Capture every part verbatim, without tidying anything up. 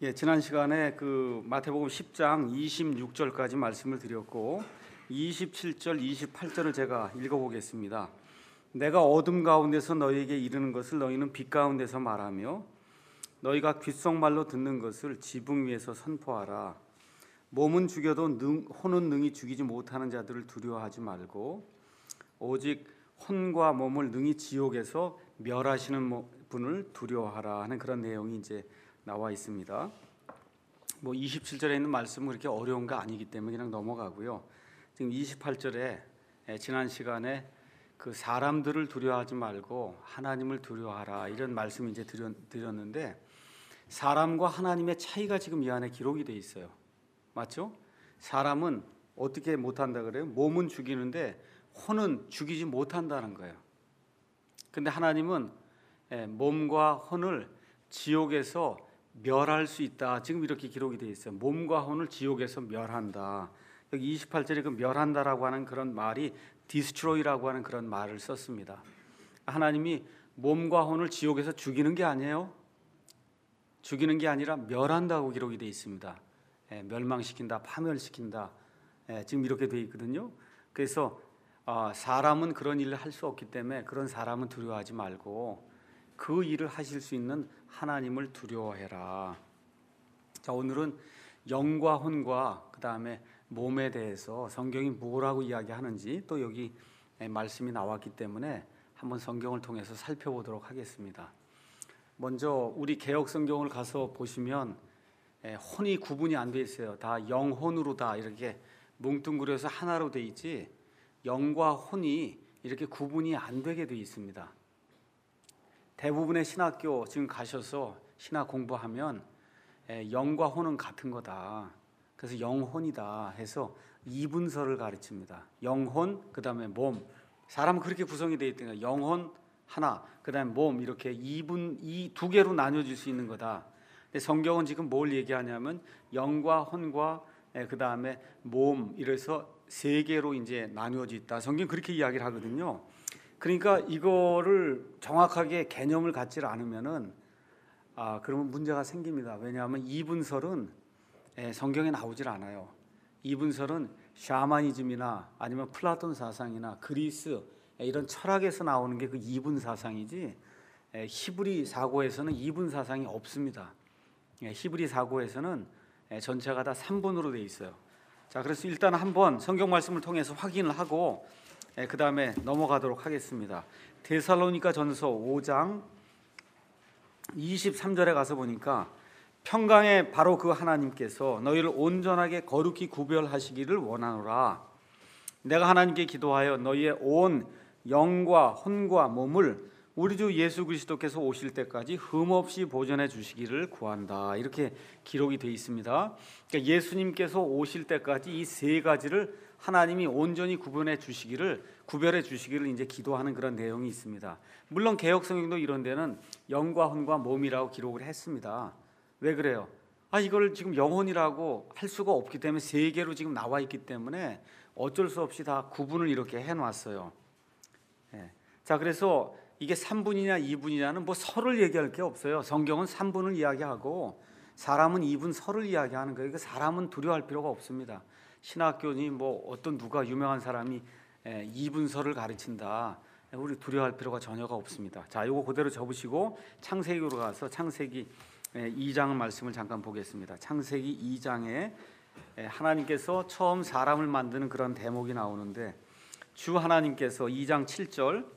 예, 지난 시간에 그 마태복음 십 장 이십육 절까지 말씀을 드렸고 이십칠 절, 이십팔 절을 제가 읽어보겠습니다. 내가 어둠 가운데서 너희에게 이르는 것을 너희는 빛 가운데서 말하며 너희가 귓속말로 듣는 것을 지붕 위에서 선포하라. 몸은 죽여도 능, 혼은 능히 죽이지 못하는 자들을 두려워하지 말고 오직 혼과 몸을 능히 지옥에서 멸하시는 분을 두려워하라 하는 그런 내용이 이제 나와 있습니다. 뭐 이십칠 절에 있는 말씀은 그렇게 어려운 거 아니기 때문에 그냥 넘어가고요. 지금 이십팔 절에 지난 시간에 그 사람들을 두려워하지 말고 하나님을 두려워하라 이런 말씀을 이제 드렸는데 사람과 하나님의 차이가 지금 이 안에 기록이 돼 있어요. 맞죠? 사람은 어떻게 못한다 그래요? 몸은 죽이는데 혼은 죽이지 못한다는 거예요. 근데 하나님은 몸과 혼을 지옥에서 멸할 수 있다. 지금 이렇게 기록이 되어 있어요. 몸과 혼을 지옥에서 멸한다. 여기 이십팔 절에 그 멸한다라고 하는 그런 말이 destroy라고 하는 그런 말을 썼습니다. 하나님이 몸과 혼을 지옥에서 죽이는 게 아니에요. 죽이는 게 아니라 멸한다고 기록이 되어 있습니다. 예, 멸망시킨다, 파멸시킨다. 예, 지금 이렇게 되어 있거든요. 그래서 어, 사람은 그런 일을 할 수 없기 때문에 그런 사람은 두려워하지 말고 그 일을 하실 수 있는 하나님을 두려워해라. 자, 오늘은 영과 혼과 그 다음에 몸에 대해서 성경이 뭐라고 이야기하는지 또 여기 말씀이 나왔기 때문에 한번 성경을 통해서 살펴보도록 하겠습니다. 먼저 우리 개역 성경을 가서 보시면 혼이 구분이 안 돼 있어요. 다 영혼으로 다 이렇게 뭉뚱그려서 하나로 돼 있지 영과 혼이 이렇게 구분이 안 되게 돼 있습니다. 대부분의 신학교 지금 가셔서 신학 공부하면 영과 혼은 같은 거다. 그래서 영혼이다 해서 이분서를 가르칩니다. 영혼, 그 다음에 몸. 사람은 그렇게 구성이 되어 있다니까 영혼 하나, 그 다음에 몸 이렇게 이분 이 두 개로 나뉘어질 수 있는 거다. 근데 성경은 지금 뭘 얘기하냐면 영과 혼과 그 다음에 몸 이래서 세 개로 이제 나뉘어져 있다. 성경 그렇게 이야기를 하거든요. 그러니까 이거를 정확하게 개념을 갖지 않으면은 아 그러면 문제가 생깁니다. 왜냐하면 이분설은 성경에 나오질 않아요. 이분설은 샤머니즘이나 아니면 플라톤 사상이나 그리스 이런 철학에서 나오는 게 그 이분 사상이지 히브리 사고에서는 이분 사상이 없습니다. 히브리 사고에서는 전체가 다 삼 분으로 돼 있어요. 자, 그래서 일단 한번 성경 말씀을 통해서 확인을 하고 그 다음에 넘어가도록 하겠습니다. 데살로니가 전서 오 장 이십삼 절에 가서 보니까 평강의 바로 그 하나님께서 너희를 온전하게 거룩히 구별하시기를 원하노라. 내가 하나님께 기도하여 너희의 온 영과 혼과 몸을 우리 주 예수 그리스도께서 오실 때까지 흠없이 보존해 주시기를 구한다. 이렇게 기록이 되어 있습니다. 그러니까 예수님께서 오실 때까지 이 세 가지를 하나님이 온전히 구분해 주시기를 구별해 주시기를 이제 기도하는 그런 내용이 있습니다. 물론 개역 성경도 이런 데는 영과 혼과 몸이라고 기록을 했습니다. 왜 그래요? 아 이걸 지금 영혼이라고 할 수가 없기 때문에 세 개로 지금 나와 있기 때문에 어쩔 수 없이 다 구분을 이렇게 해놨어요. 예. 자, 그래서 이게 삼 분이냐 이 분이냐는 뭐 설을 얘기할 게 없어요. 성경은 삼 분을 이야기하고 사람은 이 분 설을 이야기하는 거예요. 그러니까 사람은 두려워할 필요가 없습니다. 신학교니 뭐 어떤 누가 유명한 사람이 이 분설을 가르친다. 우리 두려워할 필요가 전혀가 없습니다. 자, 이거 그대로 접으시고 창세기로 가서 창세기 이 장 말씀을 잠깐 보겠습니다. 창세기 이 장에 하나님께서 처음 사람을 만드는 그런 대목이 나오는데 주 하나님께서 이 장 칠 절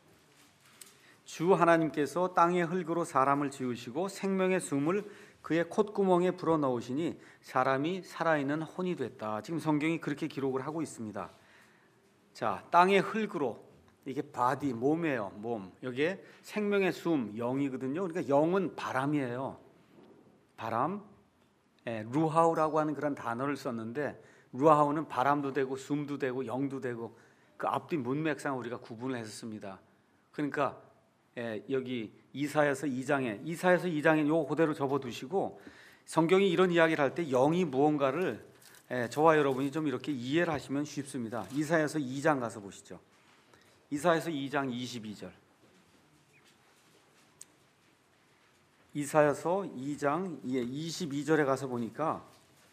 주 하나님께서 땅의 흙으로 사람을 지으시고 생명의 숨을 그의 콧구멍에 불어넣으시니 사람이 살아있는 혼이 됐다. 지금 성경이 그렇게 기록을 하고 있습니다. 자, 땅의 흙으로 이게 바디 몸이에요. 몸. 여기에 생명의 숨 영이거든요. 그러니까 영은 바람이에요. 바람. 예, 루하우라고 하는 그런 단어를 썼는데 루하우는 바람도 되고 숨도 되고 영도 되고 그 앞뒤 문맥상 우리가 구분을 했습니다. 그러니까 예, 여기 이사야서 이 장에 이사야서 이 장에 요거 그대로 접어두시고 성경이 이런 이야기를 할 때 영이 무언가를 예, 저와 여러분이 좀 이렇게 이해를 하시면 쉽습니다. 이사야서 이 장 가서 보시죠. 이사야서 이 장 이십이 절 이사야서 이 장 이십이 절에 가서 보니까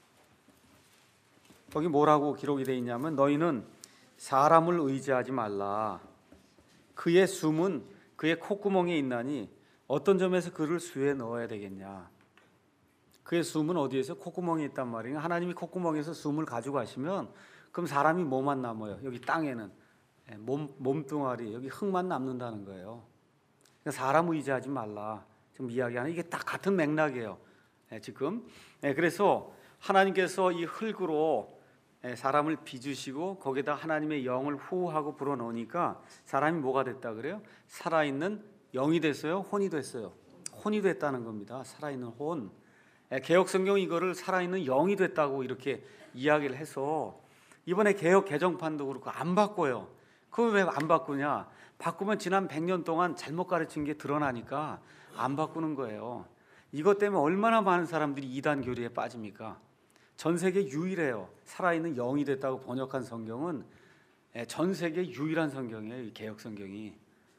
거기 뭐라고 기록이 되어 있냐면 너희는 사람을 의지하지 말라. 그의 숨은 그의 콧구멍에 있나니 어떤 점에서 그를 수에 넣어야 되겠냐. 그의 숨은 어디에서? 콧구멍에 있단 말이에요. 하나님이 콧구멍에서 숨을 가지고 가시면 그럼 사람이 뭐만 남아요? 여기 땅에는 몸, 몸뚱아리, 여기 흙만 남는다는 거예요. 그러니까 사람 의지하지 말라. 지금 이야기하는 이게 딱 같은 맥락이에요. 지금 그래서 하나님께서 이 흙으로 사람을 빚으시고 거기다 하나님의 영을 후하고 불어넣으니까 사람이 뭐가 됐다 그래요? 살아있는 영이 됐어요? 혼이 됐어요? 혼이 됐다는 겁니다. 살아있는 혼. 개혁성경이 이거를 살아있는 영이 됐다고 이렇게 이야기를 해서 이번에 개혁 개정판도 그렇고 안 바꿔요. 그걸 왜 안 바꾸냐? 바꾸면 지난 백 년 동안 잘못 가르친 게 드러나니까 안 바꾸는 거예요. 이것 때문에 얼마나 많은 사람들이 이단 교리에 빠집니까? 전 세계 유일해요. 살아있는 영이 됐다고 번역한 성경은 전 세계 유일한 성경이에요. 이 개혁 성경이.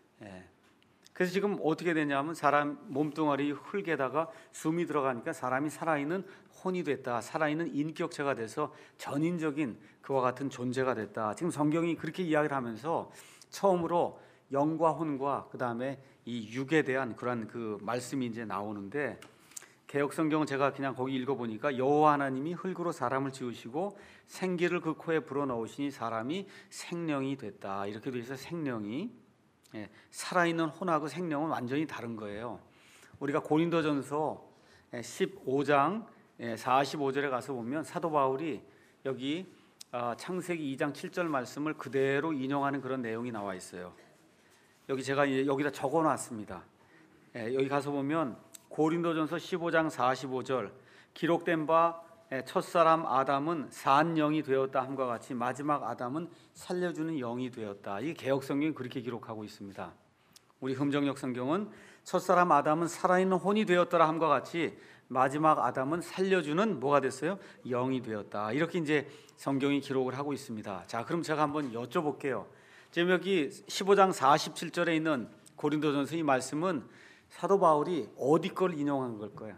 그래서 지금 어떻게 되냐면 사람 몸뚱아리 흙에다가 숨이 들어가니까 사람이 살아있는 혼이 됐다. 살아있는 인격체가 돼서 전인적인 그와 같은 존재가 됐다. 지금 성경이 그렇게 이야기를 하면서 처음으로 영과 혼과 그 다음에 이 육에 대한 그런 그 말씀이 이제 나오는데 개혁 성경은 제가 그냥 거기 읽어보니까 여호와 하나님이 흙으로 사람을 지으시고 생기를 그 코에 불어넣으시니 사람이 생명이 됐다. 이렇게 돼 있어요. 생명이. 예, 살아있는 혼하고 생명은 완전히 다른 거예요. 우리가 고린도전서 십오 장 사십오 절에 가서 보면 사도 바울이 여기 창세기 이 장 칠 절 말씀을 그대로 인용하는 그런 내용이 나와 있어요. 여기 제가 여기다 적어놨습니다. 여기 가서 보면 고린도전서 십오 장 사십오 절 기록된 바 첫사람 아담은 산 영이 되었다 함과 같이 마지막 아담은 살려주는 영이 되었다. 이 개혁 성경이 그렇게 기록하고 있습니다. 우리 흠정역 성경은 첫사람 아담은 살아있는 혼이 되었더라 함과 같이 마지막 아담은 살려주는 뭐가 됐어요? 영이 되었다. 이렇게 이제 성경이 기록을 하고 있습니다. 자, 그럼 제가 한번 여쭤볼게요. 지금 여기 십오 장 사십칠 절에 있는 고린도전서 이 말씀은 사도 바울이 어디 걸 인용한 걸 거야?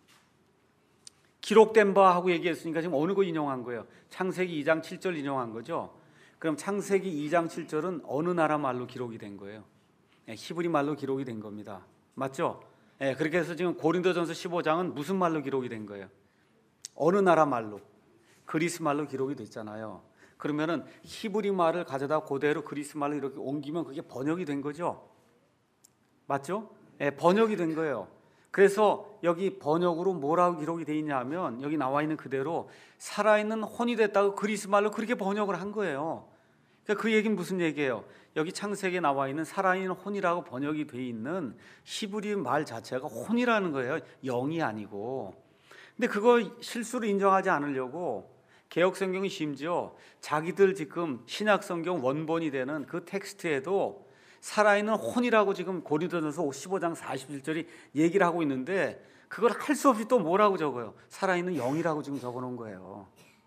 기록된 바 하고 얘기했으니까 지금 어느 거 인용한 거예요? 창세기 이 장 칠 절 인용한 거죠? 그럼 창세기 이 장 칠 절은 어느 나라 말로 기록이 된 거예요? 히브리 말로 기록이 된 겁니다. 맞죠? 예, 그렇게 해서 지금 고린도전서 십오 장은 무슨 말로 기록이 된 거예요? 어느 나라 말로? 그리스 말로 기록이 됐잖아요. 그러면은 히브리 말을 가져다 그대로 그리스 말로 이렇게 옮기면 그게 번역이 된 거죠? 맞죠? 예, 번역이 된 거예요. 그래서 여기 번역으로 뭐라고 기록이 되어 있냐 하면 여기 나와 있는 그대로 살아있는 혼이 됐다고 그리스 말로 그렇게 번역을 한 거예요. 그러니까 그 얘기는 무슨 얘기예요? 여기 창세기에 나와 있는 살아있는 혼이라고 번역이 되어 있는 히브리 말 자체가 혼이라는 거예요. 영이 아니고. 근데 그거 실수로 인정하지 않으려고 개혁성경이 심지어 자기들 지금 신약성경 원본이 되는 그 텍스트에도 살아있는 혼이라고 지금 고린도전서 십오 장 사십칠 절이 얘기를 하고 있는데 그걸 할 수 없이 또 뭐라고 적어요? 살아있는 영이라고 지금 적어놓은 거예요.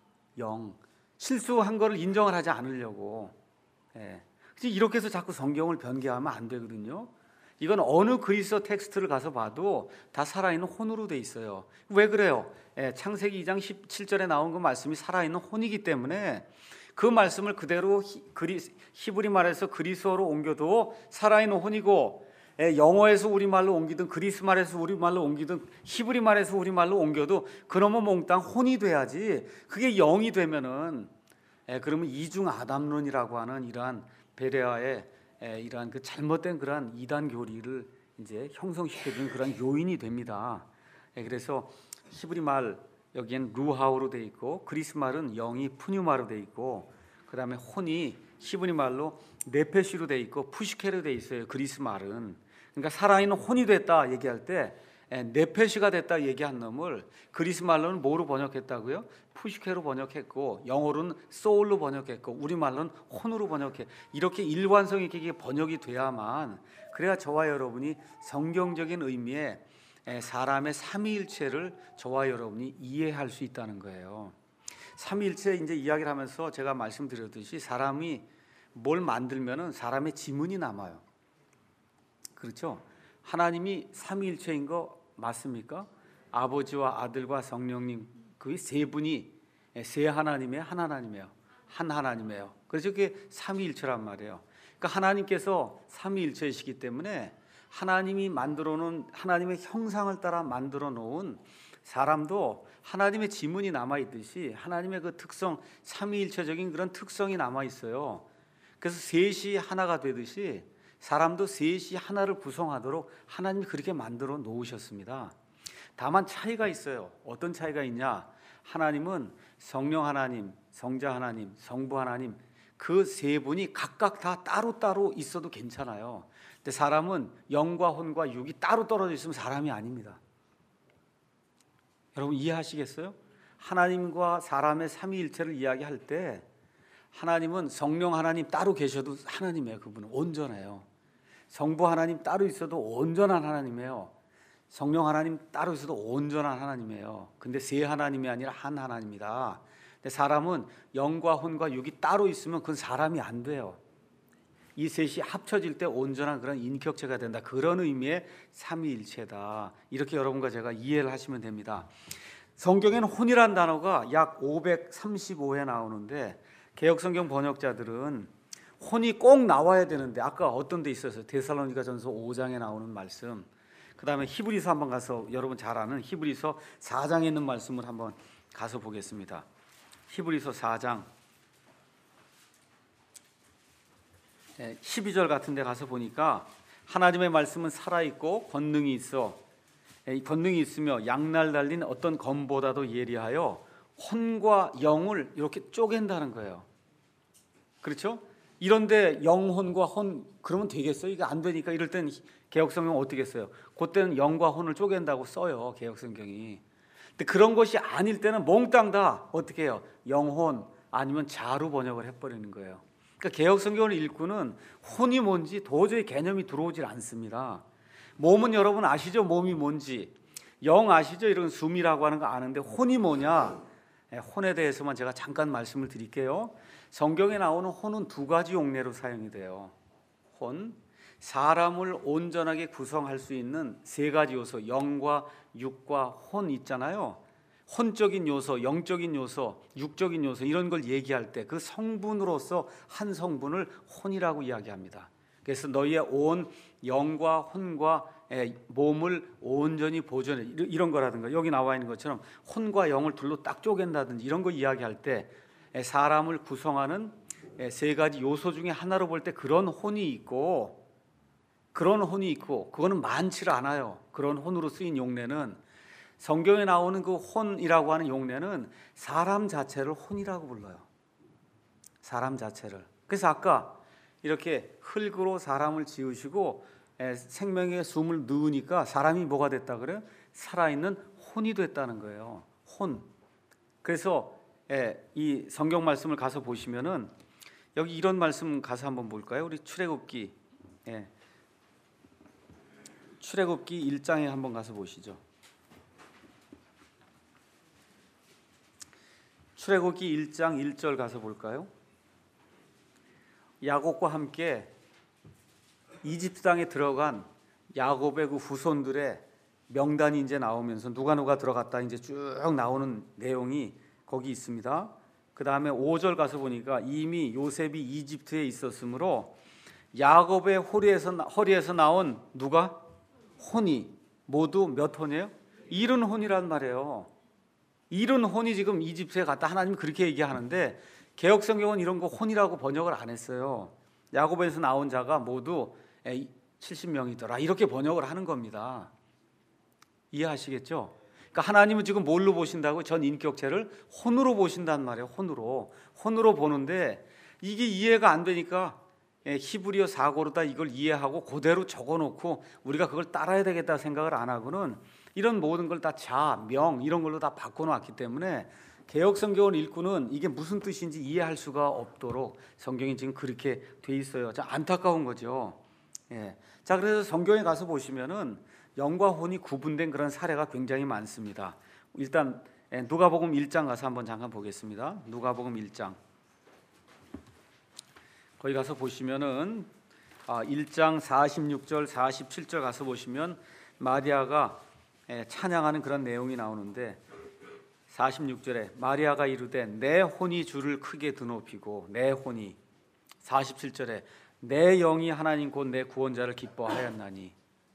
영. 실수한 거를 인정을 하지 않으려고. 예. 이렇게 해서 자꾸 성경을 변개하면 안 되거든요. 이건 어느 그리스어 텍스트를 가서 봐도 다 살아있는 혼으로 돼 있어요. 왜 그래요? 예, 창세기 이 장 십칠 절에 나온 그 말씀이 살아있는 혼이기 때문에 그 말씀을 그대로 히, 그리, 히브리 말에서 그리스어로 옮겨도 살아있는 혼이고, 예, 영어에서 우리말로 옮기든 그리스 말에서 우리말로 옮기든 히브리 말에서 우리말로 옮겨도 그놈은 몽땅 혼이 돼야지. 그게 영이 되면은 예, 그러면 이중 아담론이라고 하는 이러한 베레아의 예, 이러한 그 잘못된 그러한 이단 교리를 이제 형성시켜주는 그런 요인이 됩니다. 예, 그래서 히브리 말 여기엔 루하우로 돼 있고 그리스 말은 영이 푸뉴마로 돼 있고 그 다음에 혼이 히브리 말로 네페시로 돼 있고 푸시케로 돼 있어요. 그리스 말은. 그러니까 살아있는 혼이 됐다 얘기할 때 네페시가 됐다 얘기한 놈을 그리스 말로는 뭐로 번역했다고요? 푸시케로 번역했고 영어로는 소울로 번역했고 우리말로는 혼으로 번역해. 이렇게 일관성 있게 번역이 돼야만 그래야 저와 여러분이 성경적인 의미의 사람의 삼위일체를 저와 여러분이 이해할 수 있다는 거예요. 삼위일체 이제 이야기를 하면서 제가 말씀드렸듯이 사람이 뭘 만들면은 사람의 지문이 남아요. 그렇죠? 하나님이 삼위일체인 거 맞습니까? 아버지와 아들과 성령님 그 세 분이 세 하나님의 한 하나님이에요. 한 하나님이에요. 그래서 그게 삼위일체란 말이에요. 그러니까 하나님께서 삼위일체이시기 때문에 하나님이 만들어 놓은 하나님의 형상을 따라 만들어 놓은 사람도 하나님의 지문이 남아 있듯이 하나님의 그 특성, 삼위일체적인 그런 특성이 남아 있어요. 그래서 셋이 하나가 되듯이 사람도 셋이 하나를 구성하도록 하나님이 그렇게 만들어 놓으셨습니다. 다만 차이가 있어요. 어떤 차이가 있냐? 하나님은 성령 하나님, 성자 하나님, 성부 하나님 그 세 분이 각각 다 따로따로 있어도 괜찮아요. 근데 사람은 영과 혼과 육이 따로 떨어져 있으면 사람이 아닙니다. 여러분 이해하시겠어요? 하나님과 사람의 삼위일체를 이야기할 때 하나님은 성령 하나님 따로 계셔도 하나님이에요. 그분은 온전해요. 성부 하나님 따로 있어도 온전한 하나님이에요. 성령 하나님 따로 있어도 온전한 하나님이에요. 근데 세 하나님이 아니라 한 하나님이다. 근데 사람은 영과 혼과 육이 따로 있으면 그건 사람이 안 돼요. 이 셋이 합쳐질 때 온전한 그런 인격체가 된다. 그런 의미의 삼위일체다. 이렇게 여러분과 제가 이해를 하시면 됩니다. 성경에는 혼이란 단어가 약 오백삼십오 회 나오는데 개역성경 번역자들은 혼이 꼭 나와야 되는데 아까 어떤 데 있어서 데살로니가전서 오 장에 나오는 말씀, 그 다음에 히브리서 한번 가서 여러분 잘 아는 히브리서 사 장에 있는 말씀을 한번 가서 보겠습니다. 히브리서 사 장 십이 절 같은 데 가서 보니까 하나님의 말씀은 살아있고 권능이 있어 권능이 있으며 양날 달린 어떤 검보다도 예리하여 혼과 영을 이렇게 쪼갠다는 거예요. 그렇죠? 이런데 영혼과 혼 그러면 되겠어요? 이게 안 되니까 이럴 땐 개역성경 어떻게 써요? 그때는 영과 혼을 쪼갠다고 써요. 개역성경이. 근데 그런 것이 아닐 때는 몽땅 다 어떻게 해요? 영혼 아니면 자로 번역을 해버리는 거예요. 그러니까 개역성경을 읽고는 혼이 뭔지 도저히 개념이 들어오질 않습니다. 몸은 여러분 아시죠? 몸이 뭔지. 영 아시죠? 이런 숨이라고 하는 거 아는데 혼이 뭐냐? 혼에 대해서만 제가 잠깐 말씀을 드릴게요. 성경에 나오는 혼은 두 가지 용례로 사용이 돼요. 혼, 사람을 온전하게 구성할 수 있는 세 가지 요소, 영과 육과 혼 있잖아요. 혼적인 요소, 영적인 요소, 육적인 요소 이런 걸 얘기할 때 그 성분으로서 한 성분을 혼이라고 이야기합니다. 그래서 너희의 온 영과 혼과 몸을 온전히 보존해 이런 거라든가 여기 나와 있는 것처럼 혼과 영을 둘로 딱 쪼갠다든지 이런 거 이야기할 때 사람을 구성하는 세 가지 요소 중에 하나로 볼 때 그런 혼이 있고 그런 혼이 있고 그거는 많지 않아요. 그런 혼으로 쓰인 용례는 성경에 나오는 그 혼이라고 하는 용례는 사람 자체를 혼이라고 불러요. 사람 자체를. 그래서 아까 이렇게 흙으로 사람을 지으시고 생명의 숨을 넣으니까 사람이 뭐가 됐다 그래요? 살아있는 혼이 됐다는 거예요. 혼. 그래서 이 성경 말씀을 가서 보시면은 여기 이런 말씀 가서 한번 볼까요? 우리 출애굽기 출애굽기 일 장에 한번 가서 보시죠. 출애굽기 일 장 일 절 가서 볼까요? 야곱과 함께 이집트 땅에 들어간 야곱의 그 후손들의 명단이 이제 나오면서 누가 누가 들어갔다 이제 쭉 나오는 내용이 거기 있습니다. 그 다음에 오 절 가서 보니까 이미 요셉이 이집트에 있었으므로 야곱의 허리에서, 허리에서 나온 누가? 혼이 모두 몇 혼이에요? 일흔 혼이란 말이에요. 일흔 혼이 지금 이집트에 갔다. 하나님이 그렇게 얘기하는데 개역성경은 이런 거 혼이라고 번역을 안 했어요. 야곱에서 나온 자가 모두 칠십 명이더라 이렇게 번역을 하는 겁니다. 이해하시겠죠? 그러니까 하나님은 지금 뭘로 보신다고? 전 인격체를 혼으로 보신단 말이에요. 혼으로 혼으로 보는데 이게 이해가 안 되니까 히브리어 사고로다 이걸 이해하고 그대로 적어놓고 우리가 그걸 따라야 되겠다 생각을 안 하고는 이런 모든 걸 다 자, 명 이런 걸로 다 바꿔놓았기 때문에 개역성경을 읽고는 이게 무슨 뜻인지 이해할 수가 없도록 성경이 지금 그렇게 돼 있어요. 참 안타까운 거죠. 예. 자, 그래서 성경에 가서 보시면은 영과 혼이 구분된 그런 사례가 굉장히 많습니다. 일단 누가복음 일 장 가서 한번 잠깐 보겠습니다. 누가복음 일 장 거기 가서 보시면은 일 장 사십육 절 사십칠 절 가서 보시면 마리아가 찬양하는 그런 내용이 나오는데 사십육 절에 마리아가 이르되 내 혼이 주를 크게 드높이고 내 혼이, 사십칠 절에 내 영이 하나님 곧 내 구원자를 기뻐하였나니.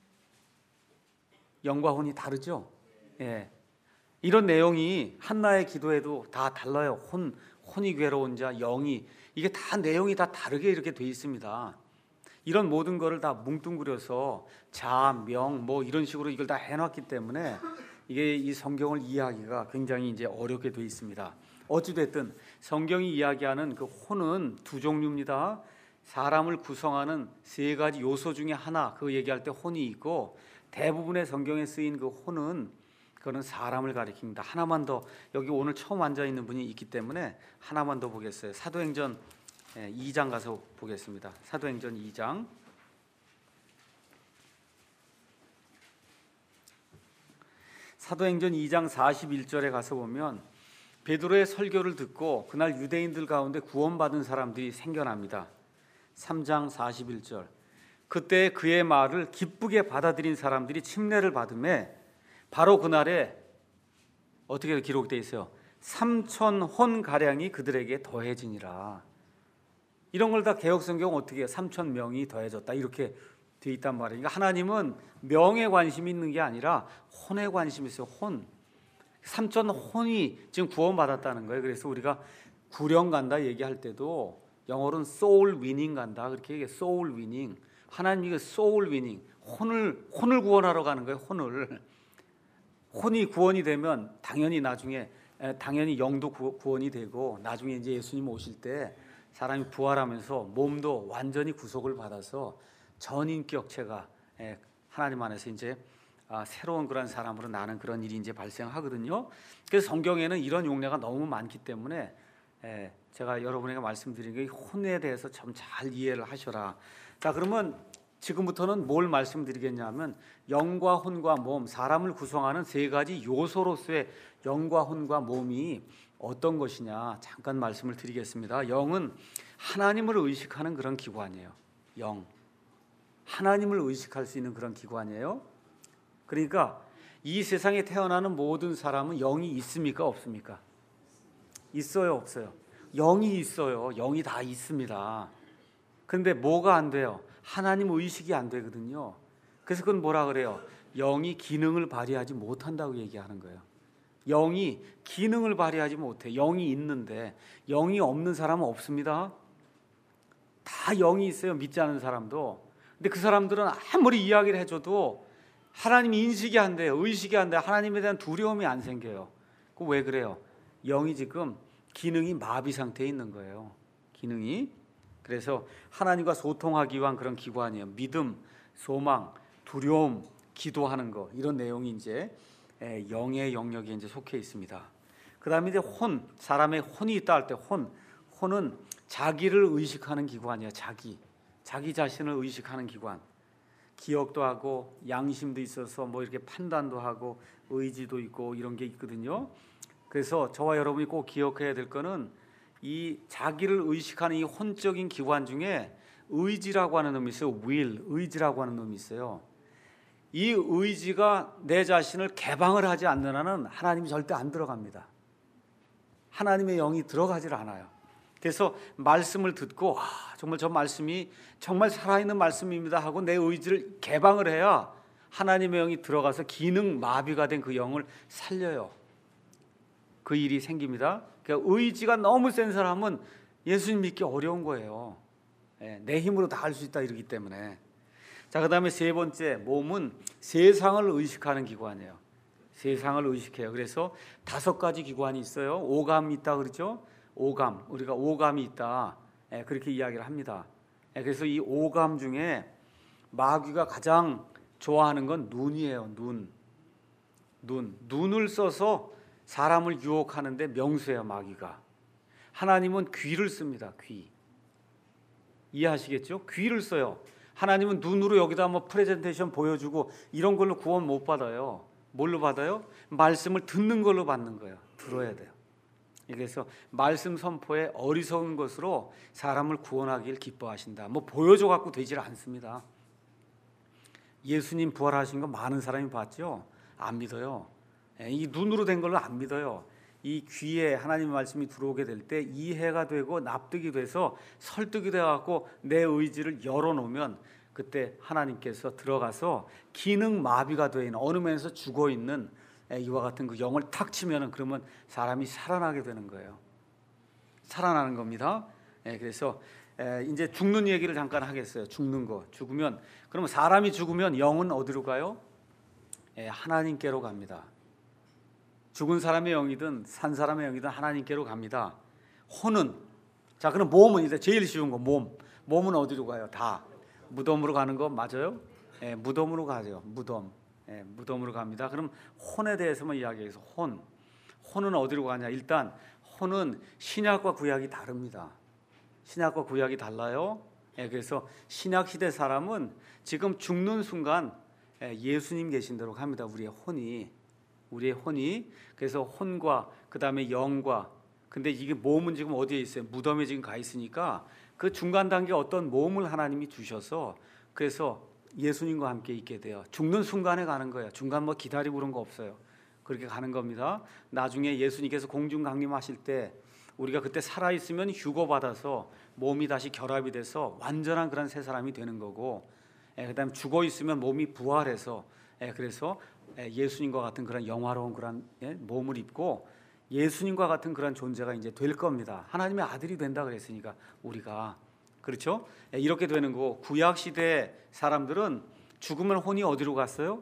영과 혼이 다르죠? 예. 이런 내용이 한나의 기도에도 다 달라요. 혼, 혼이 괴로운 자, 영이, 이게 다 내용이 다 다르게 이렇게 돼 있습니다. 이런 모든 거를 다 뭉뚱그려서 자, 명, 뭐 이런 식으로 이걸 다 해놨기 때문에 이게 이 성경을 이해하기가 굉장히 이제 어렵게 돼 있습니다. 어찌됐든 성경이 이야기하는 그 혼은 두 종류입니다. 사람을 구성하는 세 가지 요소 중에 하나, 그 얘기할 때 혼이 있고, 대부분의 성경에 쓰인 그 혼은 그거는 사람을 가리킵니다. 하나만 더, 여기 오늘 처음 앉아 있는 분이 있기 때문에 하나만 더 보겠어요. 사도행전 이 장 가서 보겠습니다. 사도행전 이 장. 사도행전 이 장 사십일 절에 가서 보면 베드로의 설교를 듣고 그날 유대인들 가운데 구원받은 사람들이 생겨납니다. 삼 장 사십일 절. 그때 그의 말을 기쁘게 받아들인 사람들이 침례를 받음에 바로 그날에 어떻게 기록되어 있어요? 삼천 혼 가량이 그들에게 더해지니라. 이런 걸 다 개혁성경 어떻게 해요? 삼천 명이 더해졌다 이렇게 돼 있단 말이에요. 그러니까 하나님은 명에 관심이 있는 게 아니라 혼에 관심이 있어요. 혼. 삼천 혼이 지금 구원받았다는 거예요. 그래서 우리가 구령 간다 얘기할 때도 영어로는 soul winning 간다 그렇게 얘기해요. soul winning. 하나님이 soul winning. 혼을 혼을 구원하러 가는 거예요. 혼을. 혼이 구원이 되면 당연히 나중에 당연히 영도 구원이 되고 나중에 이제 예수님 오실 때 사람이 부활하면서 몸도 완전히 구속을 받아서 전인격체가 하나님 안에서 이제 새로운 그런 사람으로 나는 그런 일이 이제 발생하거든요. 그래서 성경에는 이런 용례가 너무 많기 때문에 제가 여러분에게 말씀드린 게 혼에 대해서 좀 잘 이해를 하셔라. 자, 그러면 지금부터는 뭘 말씀드리겠냐면 영과 혼과 몸, 사람을 구성하는 세 가지 요소로서의 영과 혼과 몸이 어떤 것이냐 잠깐 말씀을 드리겠습니다. 영은 하나님을 의식하는 그런 기관이에요. 영, 하나님을 의식할 수 있는 그런 기관이에요. 그러니까 이 세상에 태어나는 모든 사람은 영이 있습니까? 없습니까? 있어요? 없어요? 영이 있어요. 영이 다 있습니다. 그런데 뭐가 안 돼요? 하나님 의식이 안 되거든요. 그래서 그건 뭐라 그래요? 영이 기능을 발휘하지 못한다고 얘기하는 거예요. 영이 기능을 발휘하지 못해. 영이 있는데 영이 없는 사람은 없습니다. 다 영이 있어요. 믿지 않는 사람도. 근데 그 사람들은 아무리 이야기를 해줘도 하나님 인식이 안 돼요. 의식이 안 돼요. 하나님에 대한 두려움이 안 생겨요. 그 왜 그래요? 영이 지금 기능이 마비 상태에 있는 거예요. 기능이. 그래서 하나님과 소통하기 위한 그런 기관이에요. 믿음, 소망, 두려움, 기도하는 거 이런 내용이 이제 영의 영역에 이제 속해 있습니다. 그다음에 이제 혼, 사람의 혼이 있다 할 때 혼, 혼은 자기를 의식하는 기관이에요. 자기, 자기 자신을 의식하는 기관. 기억도 하고 양심도 있어서 뭐 이렇게 판단도 하고 의지도 있고 이런 게 있거든요. 그래서 저와 여러분이 꼭 기억해야 될 거는 이 자기를 의식하는 이 혼적인 기관 중에 의지라고 하는 놈이 있어요. will, 의지라고 하는 놈이 있어요. 이 의지가 내 자신을 개방을 하지 않는 한은 하나님이 절대 안 들어갑니다. 하나님의 영이 들어가질 않아요. 그래서 말씀을 듣고 아, 정말 저 말씀이 정말 살아있는 말씀입니다 하고 내 의지를 개방을 해야 하나님의 영이 들어가서 기능 마비가 된 그 영을 살려요. 그 일이 생깁니다. 그러니까 의지가 너무 센 사람은 예수님 믿기 어려운 거예요. 내 힘으로 다 할 수 있다 이러기 때문에. 자, 그 다음에 세 번째, 몸은 세상을 의식하는 기관이에요. 세상을 의식해요. 그래서 다섯 가지 기관이 있어요. 오감이 있다 그러죠. 오감, 우리가 오감이 있다 그렇게 이야기를 합니다. 그래서 이 오감 중에 마귀가 가장 좋아하는 건 눈이에요. 눈, 눈, 눈을 써서 사람을 유혹하는데 명수예요. 마귀가. 하나님은 귀를 씁니다. 귀. 이해하시겠죠? 귀를 써요. 하나님은 눈으로 여기다 뭐 프레젠테이션 보여주고 이런 걸로 구원 못 받아요. 뭘로 받아요? 말씀을 듣는 걸로 받는 거예요. 들어야 돼요. 그래서 말씀 선포에 어리석은 것으로 사람을 구원하길 기뻐하신다. 뭐 보여줘 갖고 되질 않습니다. 예수님 부활하신 거 많은 사람이 봤죠. 안 믿어요. 예, 이 눈으로 된 걸로 안 믿어요. 이 귀에 하나님의 말씀이 들어오게 될 때 이해가 되고 납득이 돼서 설득이 되어갖고 내 의지를 열어놓으면 그때 하나님께서 들어가서 기능 마비가 되어 있는 어느 면에서 죽어 있는 이와 같은 그 영을 탁 치면은 그러면 사람이 살아나게 되는 거예요. 살아나는 겁니다. 그래서 이제 죽는 얘기를 잠깐 하겠어요. 죽는 거, 죽으면 그러면 사람이 죽으면 영은 어디로 가요? 하나님께로 갑니다. 죽은 사람의 영이든 산 사람의 영이든 하나님께로 갑니다. 혼은 자 그럼 몸은 이제 제일 쉬운 거 몸. 몸은 어디로 가요? 다 무덤으로 가는 거 맞아요? 예, 무덤으로 가죠. 무덤. 예, 무덤으로 갑니다. 그럼 혼에 대해서만 이야기해서 혼. 혼은 어디로 가냐? 일단 혼은 신약과 구약이 다릅니다. 신약과 구약이 달라요. 예, 그래서 신약 시대 사람은 지금 죽는 순간 예수님 계신 대로 갑니다. 우리의 혼이 우리의 혼이 그래서 혼과 그 다음에 영과 근데 이게 몸은 지금 어디에 있어요? 무덤에 지금 가 있으니까 그 중간 단계 어떤 몸을 하나님이 주셔서 그래서 예수님과 함께 있게 돼요. 죽는 순간에 가는 거예요. 중간 뭐 기다리고 그런 거 없어요. 그렇게 가는 겁니다. 나중에 예수님께서 공중 강림하실 때 우리가 그때 살아 있으면 휴거 받아서 몸이 다시 결합이 돼서 완전한 그런 새 사람이 되는 거고, 예, 그다음 죽어 있으면 몸이 부활해서 예, 그래서 예수님과 같은 그런 영화로운 그런 예, 몸을 입고 예수님과 같은 그런 존재가 이제 될 겁니다. 하나님의 아들이 된다 그랬으니까 우리가 그렇죠? 예, 이렇게 되는 거고 구약 시대 사람들은 죽으면 혼이 어디로 갔어요?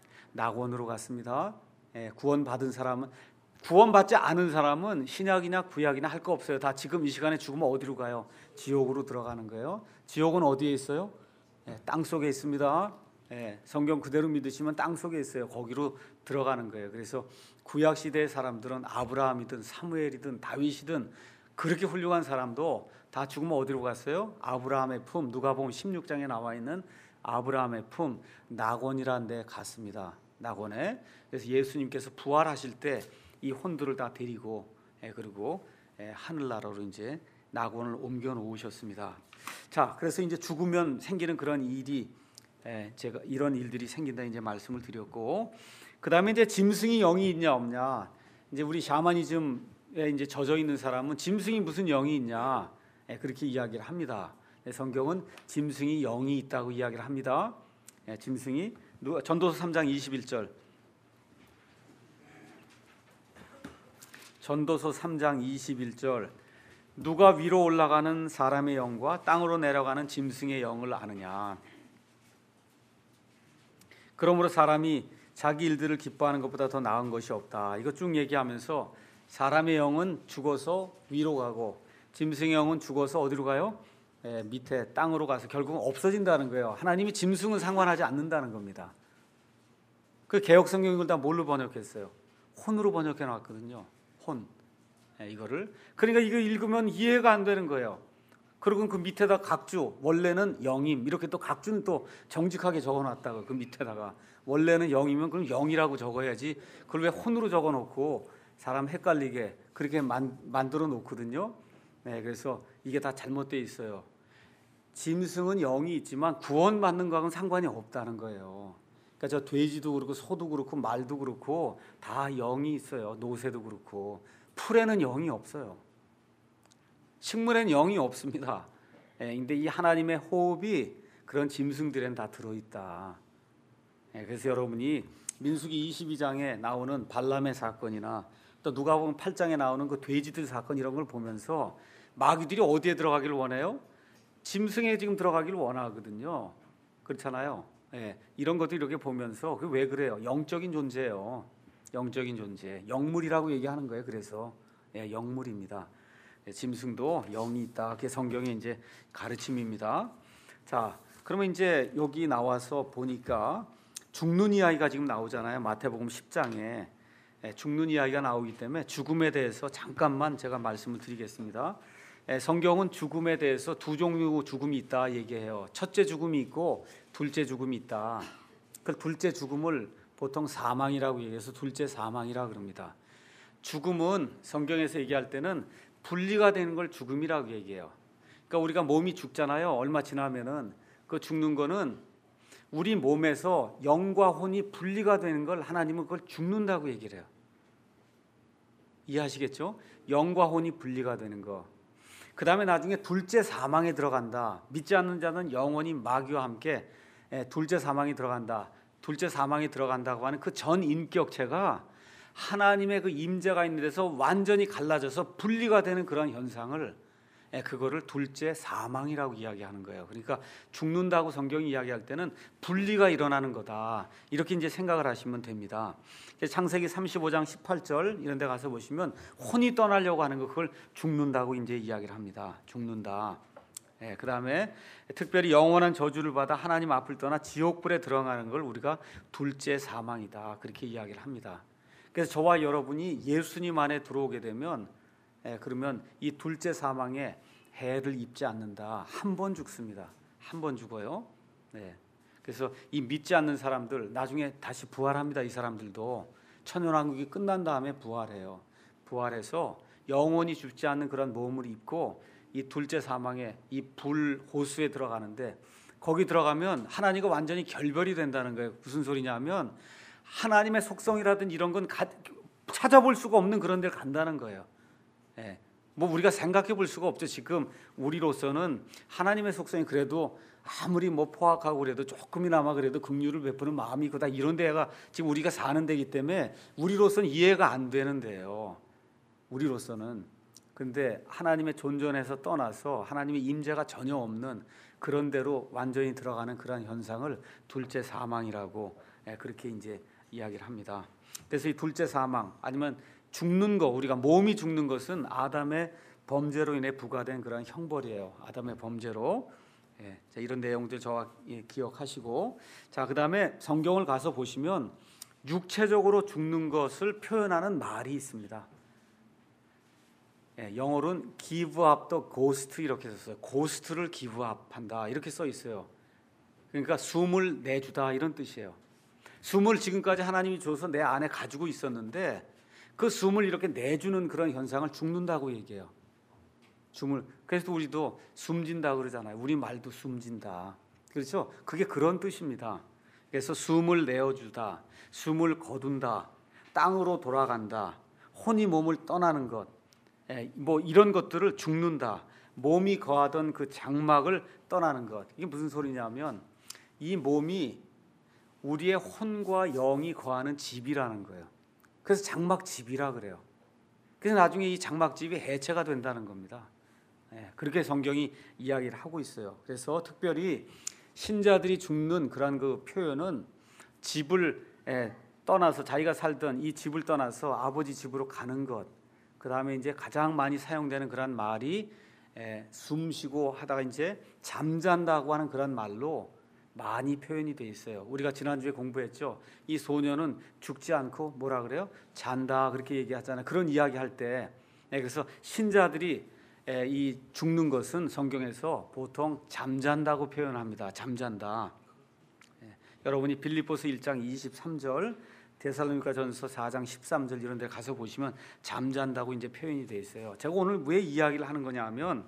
낙원으로 갔습니다. 예, 구원 받은 사람은 구원받지 않은 사람은 신약이나 구약이나 할 거 없어요. 다 지금 이 시간에 죽으면 어디로 가요? 지옥으로 들어가는 거예요. 지옥은 어디에 있어요? 예, 땅 속에 있습니다. 예, 성경 그대로 믿으시면 땅 속에 있어요. 거기로 들어가는 거예요. 그래서 구약 시대의 사람들은 아브라함이든 사무엘이든 다윗이든 그렇게 훌륭한 사람도 다 죽으면 어디로 갔어요? 아브라함의 품, 누가복음 십육 장에 나와 있는 아브라함의 품 낙원이라는 데 갔습니다. 낙원에. 그래서 예수님께서 부활하실 때 이 혼들을 다 데리고 예, 그리고 예, 하늘나라로 이제 낙원을 옮겨 놓으셨습니다. 자, 그래서 이제 죽으면 생기는 그런 일이 예, 제가 이런 일들이 생긴다 이제 말씀을 드렸고, 그 다음에 이제 짐승이 영이 있냐 없냐. 이제 우리 샤머니즘에 이제 젖어 있는 사람은 짐승이 무슨 영이 있냐 예, 그렇게 이야기를 합니다. 예, 성경은 짐승이 영이 있다고 이야기를 합니다. 예, 짐승이 전도서 삼 장 이십일 절. 전도서 삼 장 이십일 절. 누가 위로 올라가는 사람의 영과 땅으로 내려가는 짐승의 영을 아느냐. 그러므로 사람이 자기 일들을 기뻐하는 것보다 더 나은 것이 없다. 이거 쭉 얘기하면서 사람의 영은 죽어서 위로 가고 짐승의 영은 죽어서 어디로 가요? 예, 밑에 땅으로 가서 결국은 없어진다는 거예요. 하나님이 짐승은 상관하지 않는다는 겁니다. 그 개역 성경 이걸 다 뭘로 번역했어요? 혼으로 번역해 놨거든요. 혼. 예, 이거를 그러니까 이거 읽으면 이해가 안 되는 거예요. 그리고 그 밑에다 각주 원래는 영임 이렇게 또 각주는 또 정직하게 적어놨다가 그 밑에다가 원래는 영이면 그럼 영이라고 적어야지 그걸 왜 혼으로 적어놓고 사람 헷갈리게 그렇게 만, 만들어 놓거든요. 네, 그래서 이게 다 잘못되어 있어요. 짐승은 영이 있지만 구원받는 거하고는 상관이 없다는 거예요. 그러니까 저 돼지도 그렇고 소도 그렇고 말도 그렇고 다 영이 있어요. 노새도 그렇고 풀에는 영이 없어요. 식물에는 영이 없습니다. 예, 근데 이 하나님의 호흡이 그런 짐승들에는 다 들어있다. 예, 그래서 여러분이 민수기 이십이 장에 나오는 발람의 사건이나 또 누가복음 팔 장에 나오는 그 돼지들 사건 이런 걸 보면서 마귀들이 어디에 들어가기를 원해요? 짐승에 지금 들어가기를 원하거든요. 그렇잖아요. 예, 이런 것도 이렇게 보면서 그 왜 그래요? 영적인 존재예요. 영적인 존재, 영물이라고 얘기하는 거예요. 그래서 예, 영물입니다. 예, 짐승도 영이 있다. 그게 성경의 이제 가르침입니다. 자, 그러면 이제 여기 나와서 보니까 죽는 이야기가 지금 나오잖아요. 마태복음 십 장에 예, 죽는 이야기가 나오기 때문에 죽음에 대해서 잠깐만 제가 말씀을 드리겠습니다. 예, 성경은 죽음에 대해서 두 종류 죽음이 있다 얘기해요. 첫째 죽음이 있고 둘째 죽음이 있다. 그 둘째 죽음을 보통 사망이라고 얘기해서 둘째 사망이라고 그럽니다. 죽음은 성경에서 얘기할 때는 분리가 되는 걸 죽음이라고 얘기해요. 그러니까 우리가 몸이 죽잖아요. 얼마 지나면은 그 죽는 거는 우리 몸에서 영과 혼이 분리가 되는 걸 하나님은 그걸 죽는다고 얘기를 해요. 이해하시겠죠? 영과 혼이 분리가 되는 거. 그 다음에 나중에 둘째 사망에 들어간다. 믿지 않는 자는 영원히 마귀와 함께 둘째 사망에 들어간다. 둘째 사망에 들어간다고 하는 그 전 인격체가 하나님의 그 임재가 있는 데서 완전히 갈라져서 분리가 되는 그런 현상을, 그거를 둘째 사망이라고 이야기하는 거예요. 그러니까 죽는다고 성경이 이야기할 때는 분리가 일어나는 거다, 이렇게 이제 생각을 하시면 됩니다. 창세기 삼십오 장 십팔 절 이런 데 가서 보시면 혼이 떠나려고 하는 거, 그걸 죽는다고 이제 이야기를 합니다. 죽는다. 예, 그 다음에 특별히 영원한 저주를 받아 하나님 앞을 떠나 지옥불에 들어가는 걸 우리가 둘째 사망이다, 그렇게 이야기를 합니다. 그래서 저와 여러분이 예수님 안에 들어오게 되면, 예, 그러면 이 둘째 사망에 해를 입지 않는다. 한 번 죽습니다. 한 번 죽어요. 네. 그래서 이 믿지 않는 사람들 나중에 다시 부활합니다. 이 사람들도 천연왕국이 끝난 다음에 부활해요. 부활해서 영원히 죽지 않는 그런 몸을 입고 이 둘째 사망에 이 불 호수에 들어가는데, 거기 들어가면 하나님과 완전히 결별이 된다는 거예요. 무슨 소리냐면 하나님의 속성이라든 이런 건 가, 찾아볼 수가 없는 그런 데를 간다는 거예요. 예. 뭐 우리가 생각해 볼 수가 없죠. 지금 우리로서는 하나님의 속성이 그래도 아무리 뭐 포악하고 그래도 조금이나마 그래도 긍휼을 베푸는 마음이 있고 다 이런 데가 지금 우리가 사는 데이기 때문에 우리로서는 이해가 안 되는데요. 우리로서는. 근데 하나님의 존전에서 떠나서 하나님의 임재가 전혀 없는 그런 데로 완전히 들어가는 그런 현상을 둘째 사망이라고, 그렇게 이제 이야기를 합니다. 그래서 이 둘째 사망, 아니면 죽는 거, 우리가 몸이 죽는 것은 아담의 범죄로 인해 부과된 그런 형벌이에요. 아담의 범죄로. 예, 자, 이런 내용들 저와 예, 기억하시고, 자, 그 다음에 성경을 가서 보시면 육체적으로 죽는 것을 표현하는 말이 있습니다. 예, 영어로는 give up the ghost 이렇게 썼어요. 고스트를 give up 한다, 이렇게 써 있어요. 그러니까 숨을 내주다, 이런 뜻이에요. 숨을 지금까지 하나님이 줘서 내 안에 가지고 있었는데 그 숨을 이렇게 내주는 그런 현상을 죽는다고 얘기해요. 숨을. 그래서 우리도 숨진다 그러잖아요. 우리 말도 숨진다. 그렇죠? 그게 그런 뜻입니다. 그래서 숨을 내어주다, 숨을 거둔다, 땅으로 돌아간다, 혼이 몸을 떠나는 것, 뭐 이런 것들을 죽는다. 몸이 거하던 그 장막을 떠나는 것. 이게 무슨 소리냐면 이 몸이 우리의 혼과 영이 거하는 집이라는 거예요. 그래서 장막집이라 그래요. 그래서 나중에 이 장막집이 해체가 된다는 겁니다. 그렇게 성경이 이야기를 하고 있어요. 그래서 특별히 신자들이 죽는 그런 그 표현은 집을 떠나서, 자기가 살던 이 집을 떠나서 아버지 집으로 가는 것, 그 다음에 이제 가장 많이 사용되는 그런 말이 숨쉬고 하다가 이제 잠잔다고 하는 그런 말로 많이 표현이 돼 있어요. 우리가 지난주에 공부했죠. 이 소녀는 죽지 않고 뭐라 그래요? 잔다, 그렇게 얘기하잖아요. 그런 이야기 할 때, 그래서 신자들이 이 죽는 것은 성경에서 보통 잠잔다고 표현합니다. 잠잔다. 여러분이 빌립보서 일 장 이십삼 절, 데살로니가전서 사 장 십삼 절 이런 데 가서 보시면 잠잔다고 이제 표현이 돼 있어요. 제가 오늘 왜 이야기를 하는 거냐면